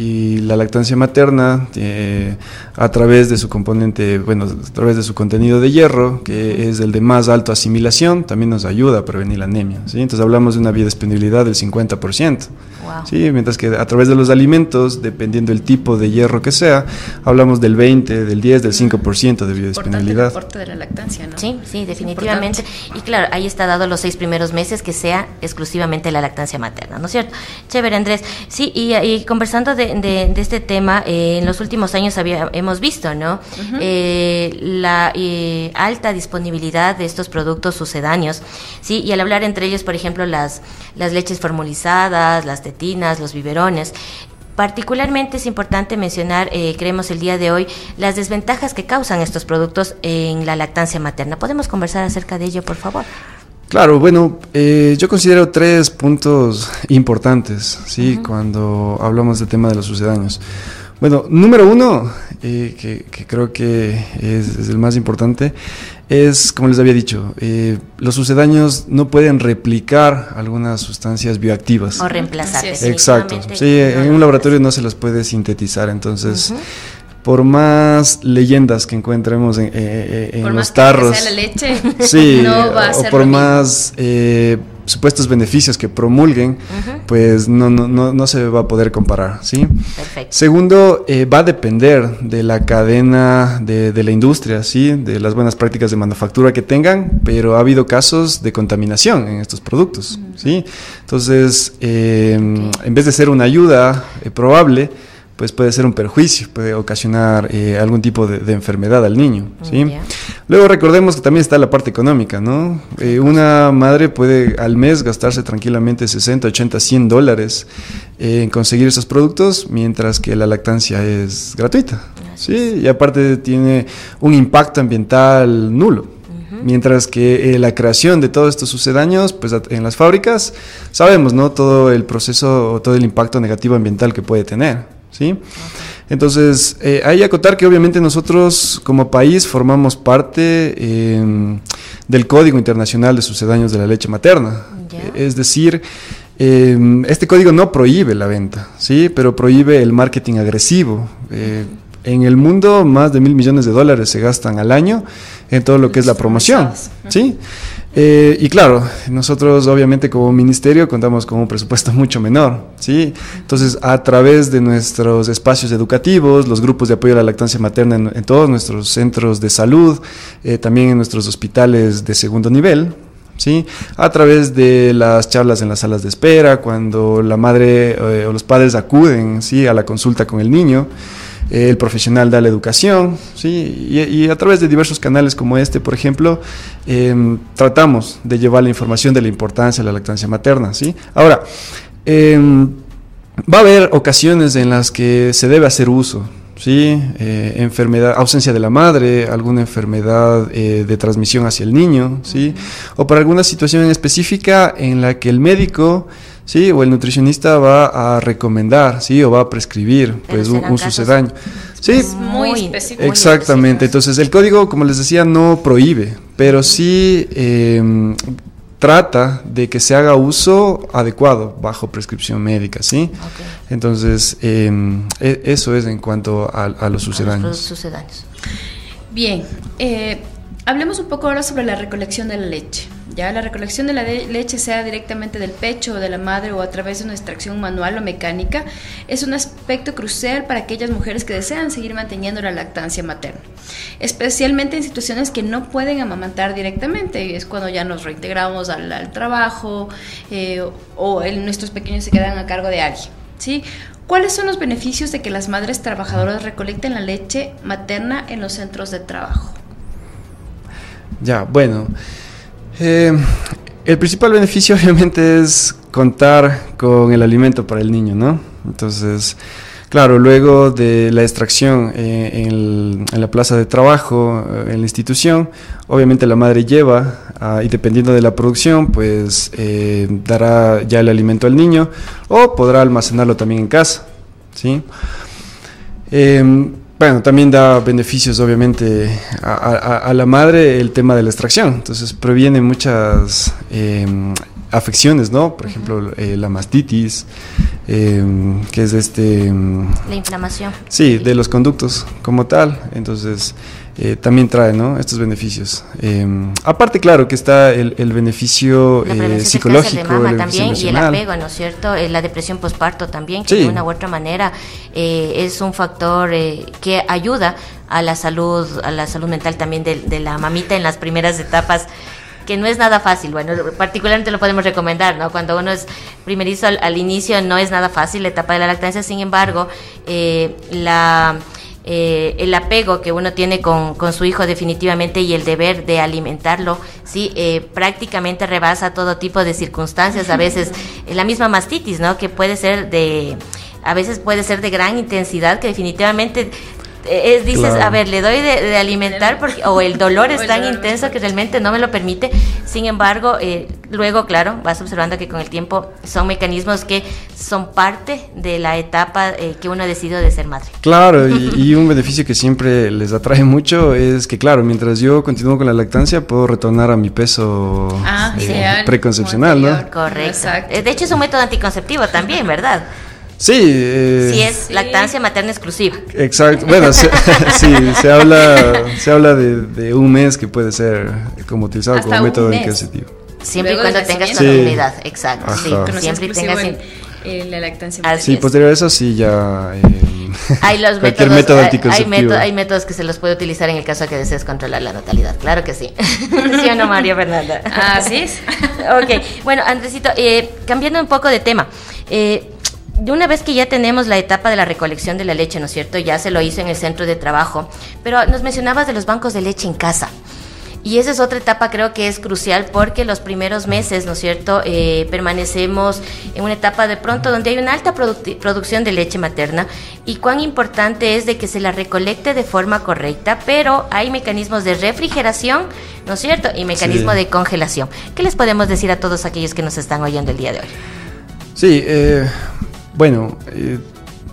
Y la lactancia materna, eh, a través de su componente, bueno, a través de su contenido de hierro, que es el de más alta asimilación, también nos ayuda a prevenir la anemia, ¿sí? Entonces hablamos de una biodisponibilidad del cincuenta por ciento. Wow. ¿Sí? Mientras que a través de los alimentos, dependiendo del tipo de hierro que sea, hablamos del veinte, del diez, del cinco por ciento de biodisponibilidad. Importante el aporte de la lactancia, ¿no? Sí, sí, definitivamente. Y claro, ahí está dado los seis primeros meses que sea exclusivamente la lactancia materna, ¿no es cierto? Chévere, Andrés. Sí, y, y conversando de, de, de este tema, eh, en los últimos años había, hemos visto, ¿no? Uh-huh. Eh, la eh, alta disponibilidad de estos productos sucedáneos, ¿sí? Y al hablar entre ellos, por ejemplo, las, las leches formulizadas, las tetinas, los biberones. Particularmente es importante mencionar, eh, creemos el día de hoy, las desventajas que causan estos productos en la lactancia materna. ¿Podemos conversar acerca de ello, por favor? Claro, bueno, eh, yo considero tres puntos importantes, ¿sí? Uh-huh. Cuando hablamos del tema de los sucedáneos. Bueno, número uno, eh, que, que creo que es, es el más importante, es, como les había dicho, eh, los sucedáneos no pueden replicar algunas sustancias bioactivas. O reemplazar. Exacto, sí, en un laboratorio no se las puede sintetizar, entonces... Uh-huh. Por más leyendas que encontremos en, eh, en por los más tarros, que sea la leche, sí, no va a ser o por lo más eh, supuestos beneficios que promulguen, uh-huh. pues no, no, no, no se va a poder comparar, ¿sí? Perfecto. Segundo, eh, va a depender de la cadena de, de la industria, ¿sí? De las buenas prácticas de manufactura que tengan, pero ha habido casos de contaminación en estos productos, uh-huh. ¿sí? Entonces, eh, okay. en vez de ser una ayuda eh, probable, pues puede ser un perjuicio, puede ocasionar eh, algún tipo de, de enfermedad al niño, ¿sí? Yeah. Luego recordemos que también está la parte económica, ¿no? Eh, una madre puede al mes gastarse tranquilamente sesenta, ochenta, cien dólares eh, en conseguir esos productos, mientras que la lactancia es gratuita, ¿sí? Y aparte tiene un impacto ambiental nulo. Mientras que eh, la creación de todos estos sucedáneos, pues en las fábricas, sabemos, ¿no? Todo el proceso, todo el impacto negativo ambiental que puede tener. ¿Sí? Okay. Entonces, eh, hay que acotar que obviamente nosotros como país formamos parte eh, del Código Internacional de Sucedáneos de la Leche Materna. Ya. Es decir, eh, este código no prohíbe la venta, ¿sí? Pero prohíbe el marketing agresivo. Eh, en el mundo, más de mil millones de dólares se gastan al año en todo lo que es la promoción, ¿sí? Eh, y claro, nosotros obviamente como ministerio contamos con un presupuesto mucho menor, ¿sí? Entonces, a través de nuestros espacios educativos, los grupos de apoyo a la lactancia materna en, en todos nuestros centros de salud, eh, también en nuestros hospitales de segundo nivel, ¿sí? A través de las charlas en las salas de espera, cuando la madre eh, o los padres acuden, ¿sí?, a la consulta con el niño, el profesional da la educación, ¿sí? y, y a través de diversos canales como este, por ejemplo, eh, tratamos de llevar la información de la importancia de la lactancia materna, ¿sí? Ahora, eh, va a haber ocasiones en las que se debe hacer uso, ¿sí? Eh, enfermedad, ausencia de la madre, alguna enfermedad eh, de transmisión hacia el niño, ¿sí? O por alguna situación en específica en la que el médico, sí, o el nutricionista va a recomendar, sí, o va a prescribir, pues, un, un sucedáneo. Sí, muy específico. Exactamente. Entonces, el código, como les decía, no prohíbe, pero sí eh, trata de que se haga uso adecuado bajo prescripción médica, ¿sí? Okay. Entonces, eh, eso es en cuanto a, a los sucedáneos. A los sucedáneos. Bien, eh, hablemos un poco ahora sobre la recolección de la leche. Ya la recolección de la de leche, sea directamente del pecho o de la madre o a través de una extracción manual o mecánica, es un aspecto crucial para aquellas mujeres que desean seguir manteniendo la lactancia materna, especialmente en situaciones que no pueden amamantar directamente, y es cuando ya nos reintegramos al, al trabajo eh, o el, nuestros pequeños se quedan a cargo de alguien, ¿sí? ¿Cuáles son los beneficios de que las madres trabajadoras recolecten la leche materna en los centros de trabajo? Ya, bueno... Eh, el principal beneficio obviamente es contar con el alimento para el niño, ¿no? Entonces, claro, luego de la extracción eh, en, el, en la plaza de trabajo, eh, en la institución, obviamente la madre lleva, uh, y dependiendo de la producción, pues eh, dará ya el alimento al niño o podrá almacenarlo también en casa, ¿sí? Eh, Bueno, también da beneficios obviamente a, a, a la madre el tema de la extracción, entonces previene muchas eh, afecciones, ¿no? Por ejemplo, eh, la mastitis, eh, que es este... La inflamación. Sí, de los conductos como tal, entonces eh, también trae, ¿no?, estos beneficios. Eh, aparte, claro, que está el, el beneficio eh, psicológico, de mama el también, y el apego, ¿no es cierto? Eh, la depresión postparto también, que sí, de una u otra manera eh, es un factor eh, que ayuda a la salud, a la salud mental también de, de la mamita en las primeras etapas, que no es nada fácil. Bueno, particularmente lo podemos recomendar, ¿no? Cuando uno es primerizo al, al inicio no es nada fácil la etapa de la lactancia, sin embargo, eh, la... Eh, el apego que uno tiene con, con su hijo definitivamente, y el deber de alimentarlo, sí, eh, prácticamente rebasa todo tipo de circunstancias. A veces eh, la misma mastitis, ¿no?, que puede ser de, a veces puede ser de gran intensidad, que definitivamente es, dices, claro, a ver, le doy de, de alimentar porque, o el dolor es tan intenso que realmente no me lo permite. Sin embargo, eh, luego, claro, vas observando que con el tiempo son mecanismos que son parte de la etapa eh, que uno ha decidido de ser madre. Claro, y, y un beneficio que siempre les atrae mucho es que, claro, mientras yo continúo con la lactancia, puedo retornar a mi peso ah, eh, sí, preconcepcional, ¿no? Correcto. Exacto. De hecho, es un método anticonceptivo también, ¿verdad? Sí, eh, sí, es lactancia materna exclusiva. Exacto. Bueno, se, sí, se habla, se habla de, de un mes que puede ser como utilizado hasta como método anticonceptivo. Siempre y cuando tengas continuidad, sí, exacto. Sí, siempre tengas en, en la lactancia materna. Sí, posterior a eso sí ya. Eh, hay los métodos, método anticonceptivo. Hay, hay, método, hay métodos que se los puede utilizar en el caso de que desees controlar la natalidad. Claro que sí. ¿Sí o no, María Fernanda? Así es. Ok, bueno, Andresito, eh, cambiando un poco de tema. Eh, De una vez que ya tenemos la etapa de la recolección de la leche, ¿no es cierto? Ya se lo hizo en el centro de trabajo, pero nos mencionabas de los bancos de leche en casa. Y esa es otra etapa, creo que es crucial, porque los primeros meses, ¿no es cierto?, eh, permanecemos en una etapa de pronto donde hay una alta produ- producción de leche materna, y cuán importante es de que se la recolecte de forma correcta, pero hay mecanismos de refrigeración, ¿no es cierto?, y mecanismo sí. de congelación. ¿Qué les podemos decir a todos aquellos que nos están oyendo el día de hoy? Sí, eh... Bueno, eh,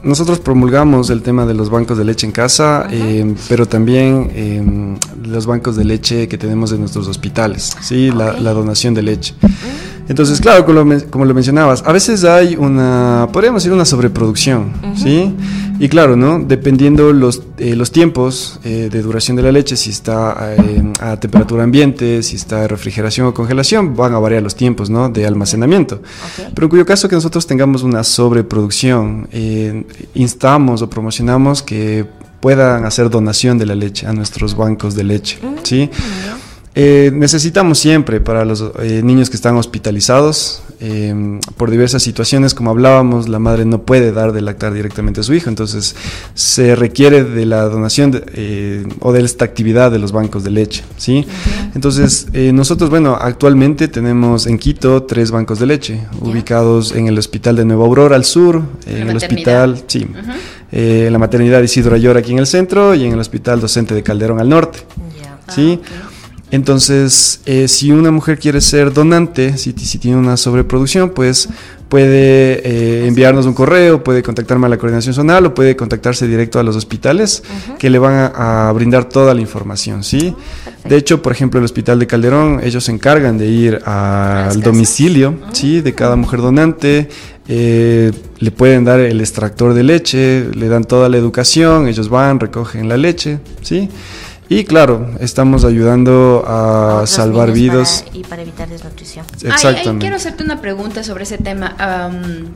nosotros promulgamos el tema de los bancos de leche en casa, eh, pero también eh, los bancos de leche que tenemos en nuestros hospitales, ¿sí? Okay. La, la donación de leche. Entonces, claro, como lo, como lo mencionabas, a veces hay una, podríamos decir, una sobreproducción, uh-huh. ¿sí? Y claro, ¿no? Dependiendo los, eh, los tiempos eh, de duración de la leche, si está eh, a temperatura ambiente, si está en refrigeración o congelación, van a variar los tiempos, ¿no? De almacenamiento. Okay. Pero en cuyo caso que nosotros tengamos una sobreproducción, eh, instamos o promocionamos que puedan hacer donación de la leche a nuestros bancos de leche, uh-huh. ¿sí? Uh-huh. Eh, necesitamos siempre para los eh, niños que están hospitalizados eh, por diversas situaciones, como hablábamos, la madre no puede dar de lactar directamente a su hijo, entonces se requiere de la donación de, eh, o de esta actividad de los bancos de leche, ¿sí? Uh-huh. Entonces eh, nosotros, bueno, actualmente tenemos en Quito tres bancos de leche, yeah. ubicados en el hospital de Nueva Aurora al sur, en el maternidad. hospital, sí, uh-huh. eh, en la maternidad Isidro Ayora aquí en el centro y en el hospital docente de Calderón al norte, yeah. ¿sí? Ah, okay. Entonces, eh, si una mujer quiere ser donante, si, si tiene una sobreproducción, pues puede eh, enviarnos un correo, puede contactarme a la coordinación zonal o puede contactarse directo a los hospitales uh-huh. que le van a, a brindar toda la información, ¿sí? Uh-huh. De hecho, por ejemplo, el hospital de Calderón, ellos se encargan de ir a, al domicilio, uh-huh. ¿sí? De cada mujer donante, eh, le pueden dar el extractor de leche, le dan toda la educación, ellos van, recogen la leche, ¿sí? Y claro, estamos ayudando a, a salvar vidas. Para, y para evitar desnutrición. Exactamente. Ay, ay, quiero hacerte una pregunta sobre ese tema. Um,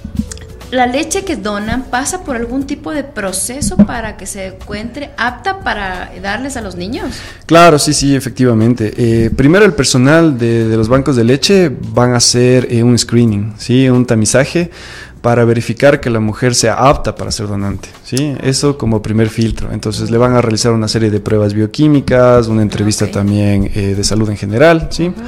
¿La leche que donan pasa por algún tipo de proceso para que se encuentre apta para darles a los niños? Claro, sí, sí, efectivamente. Eh, primero el personal de, de los bancos de leche van a hacer eh, un screening, ¿sí? Un tamizaje para verificar que la mujer sea apta para ser donante, ¿sí? Eso como primer filtro. Entonces le van a realizar una serie de pruebas bioquímicas, una entrevista okay. también eh, de salud en general, ¿sí? Uh-huh.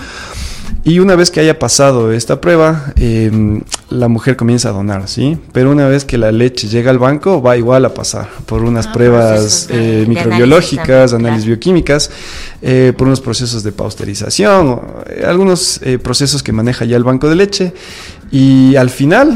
Y una vez que haya pasado esta prueba, eh, la mujer comienza a donar, ¿sí? Pero una vez que la leche llega al banco, va igual a pasar por unas ah, pruebas de, eh, microbiológicas, análisis, análisis claro. bioquímicas, eh, por unos procesos de pasteurización, eh, algunos eh, procesos que maneja ya el banco de leche. Y al final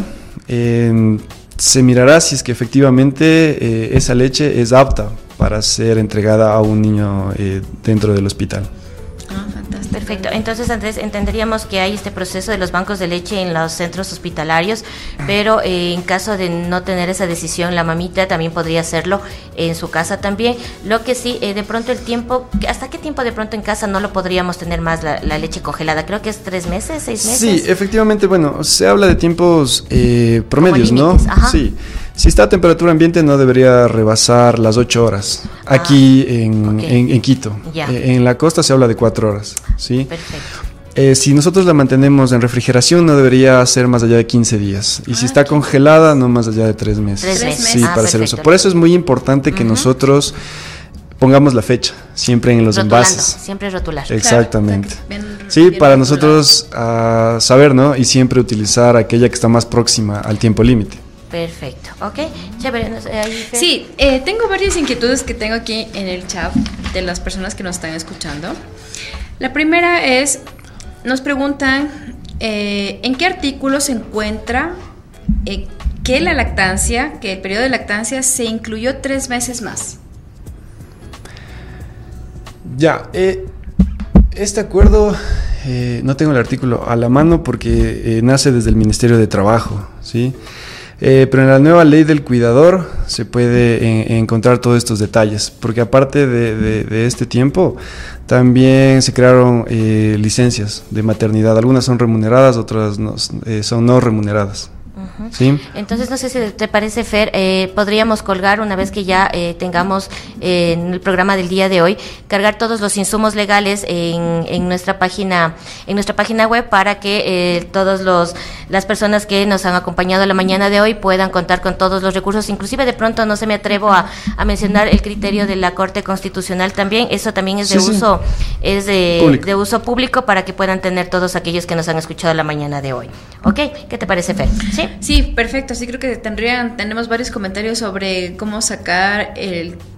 eh, se mirará si es que efectivamente eh, esa leche es apta para ser entregada a un niño eh, dentro del hospital. Ah, fantástico. Perfecto. Entonces, Andrés, entenderíamos que hay este proceso de los bancos de leche en los centros hospitalarios, pero eh, en caso de no tener esa decisión, la mamita también podría hacerlo en su casa también. Lo que sí, eh, de pronto el tiempo, ¿hasta qué tiempo de pronto en casa no lo podríamos tener más la, la leche congelada? Creo que es tres meses, seis meses. Sí, efectivamente, bueno, se habla de tiempos eh, promedios, ¿no? Ajá. Sí. Si está a temperatura ambiente no debería rebasar las ocho horas. Ah, aquí en, okay. en, en Quito. Ya. Eh, en la costa se habla de cuatro horas, ¿sí? Perfecto. Eh, si nosotros la mantenemos en refrigeración no debería ser más allá de quince días. Y ah, si está okay. congelada no más allá de tres meses. Tres meses. Sí, ah, para hacer eso. Por eso es muy importante que uh-huh. nosotros pongamos la fecha siempre en los Rotulando, envases. Siempre rotular. Exactamente. Claro, bien, sí, bien para rotulado. nosotros uh, saber, ¿no? Y siempre utilizar aquella que está más próxima al tiempo límite. Perfecto, ok, chévere. No sé, ahí, sí, eh, tengo varias inquietudes que tengo aquí en el chat de las personas que nos están escuchando. La primera es, nos preguntan eh, ¿en qué artículo se encuentra eh, que la lactancia, que el periodo de lactancia se incluyó tres meses más? Ya, eh, este acuerdo, eh, no tengo el artículo a la mano porque eh, nace desde el Ministerio de Trabajo, ¿sí? Eh, pero en la nueva ley del cuidador se puede en, encontrar todos estos detalles, porque aparte de, de, de este tiempo, también se crearon eh, licencias de maternidad. Algunas son remuneradas, otras no, eh, son no remuneradas. Uh-huh. ¿Sí? Entonces, no sé si te parece, Fer, eh, podríamos colgar una vez que ya eh, tengamos eh, en el programa del día de hoy, cargar todos los insumos legales en, en nuestra página, en nuestra página web para que eh, todos los las personas que nos han acompañado la mañana de hoy puedan contar con todos los recursos. Inclusive de pronto no se me atrevo a, a mencionar el criterio de la Corte Constitucional también. Eso también es de sí, uso, sí. es de, de uso público para que puedan tener todos aquellos que nos han escuchado la mañana de hoy. ¿Ok? ¿Qué te parece, Fer? ¿Sí? Sí, perfecto. Sí, creo que tendrían, tenemos varios comentarios sobre cómo sacar el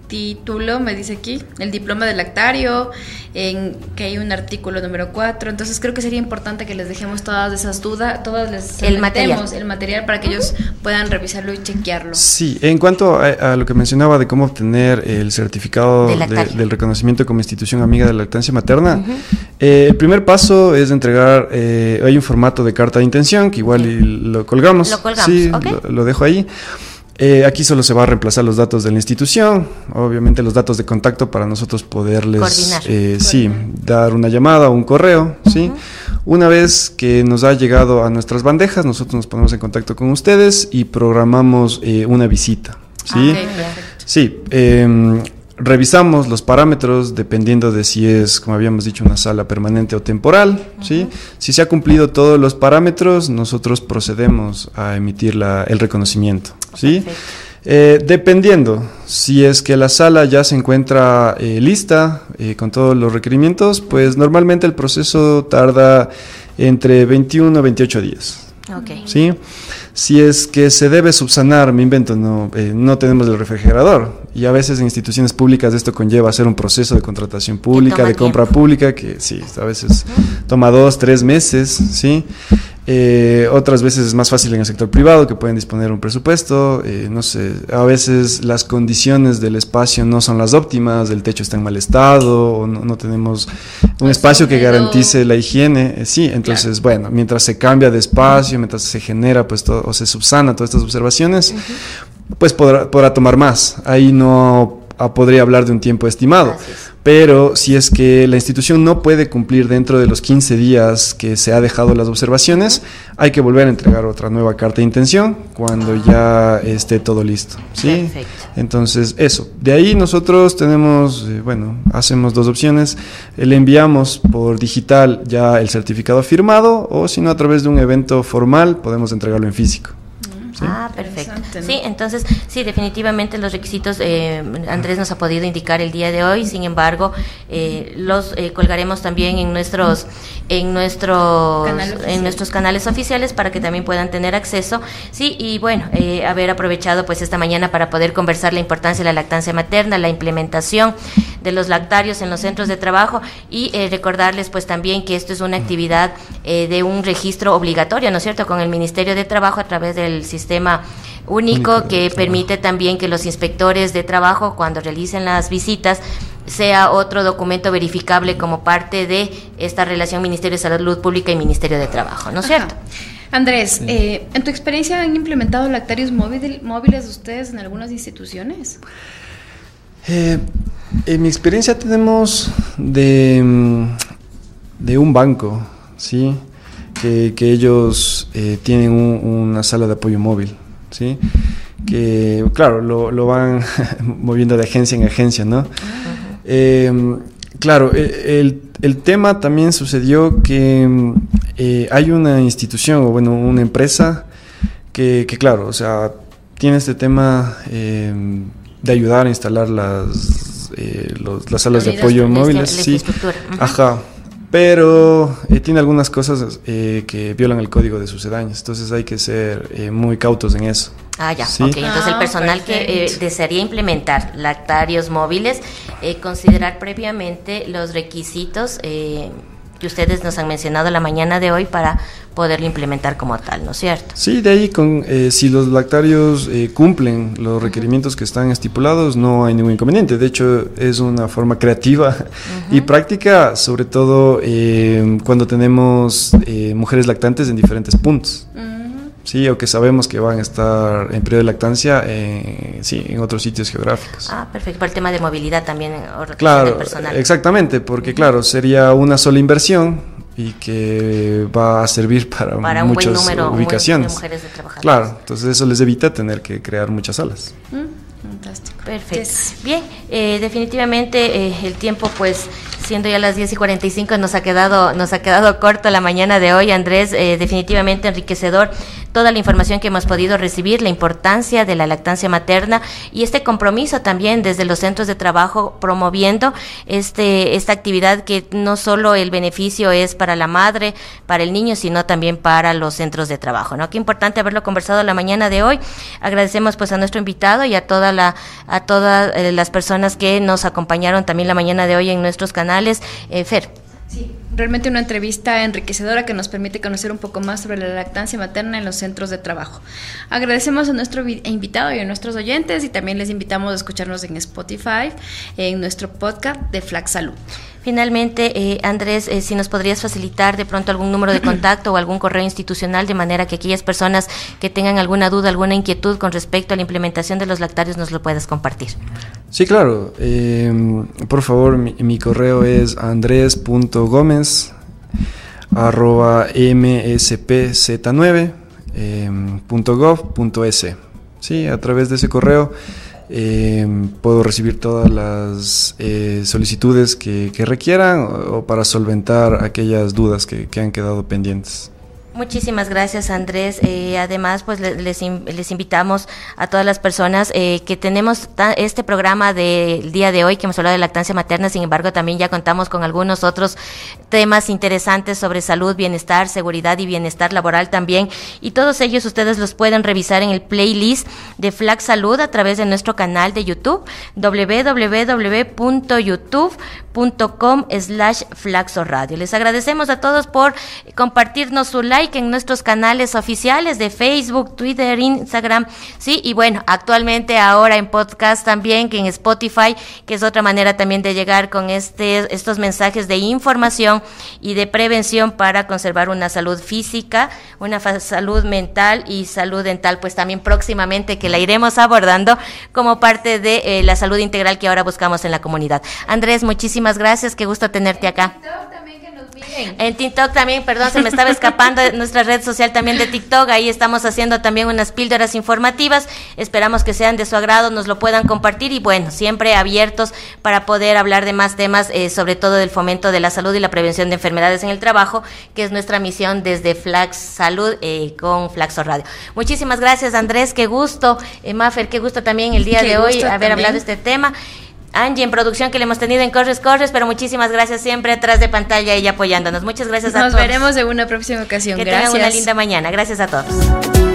título, me dice aquí, el diploma de lactario, en que hay un artículo número cuatro, entonces creo que sería importante que les dejemos todas esas dudas, todas les el material. el material para que uh-huh. ellos puedan revisarlo y chequearlo. Sí, en cuanto a, a lo que mencionaba de cómo obtener el certificado de de, del reconocimiento como institución amiga de la lactancia materna, uh-huh. eh, el primer paso es de entregar, eh, hay un formato de carta de intención que igual sí. lo colgamos, lo colgamos, sí, okay. lo, lo dejo ahí. Eh, aquí solo se va a reemplazar los datos de la institución, obviamente los datos de contacto para nosotros poderles eh, sí, dar una llamada o un correo. Uh-huh. ¿sí? Una vez que nos ha llegado a nuestras bandejas, nosotros nos ponemos en contacto con ustedes y programamos eh, una visita. ¿sí? Okay, sí, eh, revisamos los parámetros dependiendo de si es, como habíamos dicho, una sala permanente o temporal. Uh-huh. ¿sí? Si se ha cumplido todos los parámetros, nosotros procedemos a emitir la, el reconocimiento. ¿sí? Eh, dependiendo, si es que la sala ya se encuentra eh, lista eh, con todos los requerimientos, pues normalmente el proceso tarda entre veintiuno a veintiocho días. Okay. ¿sí? Si es que se debe subsanar, me invento, no, eh, no tenemos el refrigerador, y a veces en instituciones públicas esto conlleva hacer un proceso de contratación pública, de compra tiempo. pública, que sí, a veces uh-huh. toma dos, tres meses, ¿sí? Eh, otras veces es más fácil en el sector privado, que pueden disponer un presupuesto, eh, no sé, a veces las condiciones del espacio no son las óptimas, el techo está en mal estado, o no, no tenemos un espacio que garantice la higiene, eh, sí, entonces, claro. bueno, mientras se cambia de espacio, mientras se genera, pues, todo, o se subsana todas estas observaciones, uh-huh. pues podrá, podrá tomar más, ahí no ah, podría hablar de un tiempo estimado. Pero si es que la institución no puede cumplir dentro de los quince días que se ha dejado las observaciones, hay que volver a entregar otra nueva carta de intención cuando ya esté todo listo, ¿sí? Perfecto. Entonces, eso. De ahí nosotros tenemos, eh, bueno, hacemos dos opciones. Le enviamos por digital ya el certificado firmado, o si no, a través de un evento formal, podemos entregarlo en físico. ¿Sí? Ah, perfecto. Sí, entonces, sí, definitivamente los requisitos eh, Andrés nos ha podido indicar el día de hoy. Sin embargo, eh, los eh, colgaremos también en nuestros en nuestros en nuestros canales oficiales para que también puedan tener acceso. Sí, y bueno, eh, haber aprovechado pues esta mañana para poder conversar la importancia de la lactancia materna, la implementación de los lactarios en los centros de trabajo, y eh, recordarles pues también que esto es una actividad eh, de un registro obligatorio, ¿no es cierto?, con el Ministerio de Trabajo a través del sistema sistema único, único que permite también que los inspectores de trabajo, cuando realicen las visitas, sea otro documento verificable como parte de esta relación Ministerio de Salud Pública y Ministerio de Trabajo, ¿no es cierto? Andrés, sí. eh, ¿en tu experiencia han implementado lactarios móvil, móviles ustedes en algunas instituciones? Eh, en mi experiencia tenemos de, de un banco, ¿sí?, Que, que ellos eh, tienen un, una sala de apoyo móvil, ¿sí? Que, claro, lo, lo van moviendo de agencia en agencia, ¿no? Uh-huh. Eh, claro, el, el tema también sucedió que eh, hay una institución, o bueno, una empresa que, que claro, o sea, tiene este tema eh, de ayudar a instalar las, eh, los, las salas de apoyo móviles, sí, uh-huh. ajá. Pero eh, tiene algunas cosas eh, que violan el código de sucedáneos, entonces hay que ser eh, muy cautos en eso. Ah, ya, ¿sí? Ok, entonces ah, el personal perfecto. que eh, desearía implementar lactarios móviles, eh, considerar previamente los requisitos eh, que ustedes nos han mencionado la mañana de hoy para poderlo implementar como tal, ¿no es cierto? Sí, de ahí, con, eh, si los lactarios eh, cumplen los requerimientos uh-huh. que están estipulados, no hay ningún inconveniente. De hecho, es una forma creativa uh-huh. y práctica, sobre todo eh, cuando tenemos eh, mujeres lactantes en diferentes puntos. Uh-huh. Sí, o que sabemos que van a estar en periodo de lactancia eh, sí, en otros sitios geográficos. Ah, perfecto, por el tema de movilidad también. O claro, del personal. Exactamente, porque claro, sería una sola inversión y que va a servir para, para un muchas buen número ubicaciones. de mujeres de trabajadores. Claro, entonces eso les evita tener que crear muchas salas. Mm, fantástico. Perfecto. Yes. Bien, eh, definitivamente eh, el tiempo pues siendo ya las diez y cuarenta y cinco, nos ha quedado, nos ha quedado corto la mañana de hoy, Andrés. Eh, definitivamente enriquecedor toda la información que hemos podido recibir, la importancia de la lactancia materna y este compromiso también desde los centros de trabajo promoviendo este esta actividad, que no solo el beneficio es para la madre, para el niño, sino también para los centros de trabajo, ¿no? Qué importante haberlo conversado la mañana de hoy. Agradecemos pues a nuestro invitado y a toda la a todas eh, las personas que nos acompañaron también la mañana de hoy en nuestros canales. Eh, Fer. Sí, realmente una entrevista enriquecedora que nos permite conocer un poco más sobre la lactancia materna en los centros de trabajo. Agradecemos a nuestro vi- invitado y a nuestros oyentes, y también les invitamos a escucharnos en Spotify, en nuestro podcast de Flax Salud. Finalmente, eh, Andrés, eh, si nos podrías facilitar de pronto algún número de contacto o algún correo institucional, de manera que aquellas personas que tengan alguna duda, alguna inquietud con respecto a la implementación de los lactarios nos lo puedas compartir. Sí, claro. Eh, por favor, mi, mi correo es andres punto gomez arroba m s p z nueve punto gov punto es. Sí, a través de ese correo Eh, puedo recibir todas las eh, solicitudes que, que requieran o, o para solventar aquellas dudas que, que han quedado pendientes. Muchísimas gracias, Andrés. Eh, además, pues les, les invitamos a todas las personas eh, que tenemos ta- este programa del día de hoy, que hemos hablado de lactancia materna. Sin embargo, también ya contamos con algunos otros temas interesantes sobre salud, bienestar, seguridad y bienestar laboral también. Y todos ellos ustedes los pueden revisar en el playlist de Flax Salud a través de nuestro canal de YouTube, doble u doble u doble u punto youtube punto com slash Flaxo Radio. Les agradecemos a todos por compartirnos su like en nuestros canales oficiales de Facebook, Twitter, Instagram, sí, y bueno, actualmente ahora en podcast también, que en Spotify, que es otra manera también de llegar con este estos mensajes de información y de prevención para conservar una salud física, una fa- salud mental y salud dental, pues también próximamente, que la iremos abordando como parte de eh, la salud integral que ahora buscamos en la comunidad. Andrés, muchísimas gracias, qué gusto tenerte acá. En TikTok también, perdón, se me estaba escapando nuestra red social también de TikTok. Ahí estamos haciendo también unas píldoras informativas. Esperamos que sean de su agrado, nos lo puedan compartir y bueno, siempre abiertos para poder hablar de más temas, eh, sobre todo del fomento de la salud y la prevención de enfermedades en el trabajo, que es nuestra misión desde Flax Salud eh, con Flaxo Radio. Muchísimas gracias, Andrés, qué gusto. Eh, Mafer, qué gusto también el día Qué de hoy gusto haber también. hablado de este tema. Angie en producción, que le hemos tenido en Corres Corres, pero muchísimas gracias siempre atrás de pantalla y apoyándonos. Muchas gracias a Nos todos. veremos en una próxima ocasión. Que Gracias. tengan una linda mañana. Gracias a todos.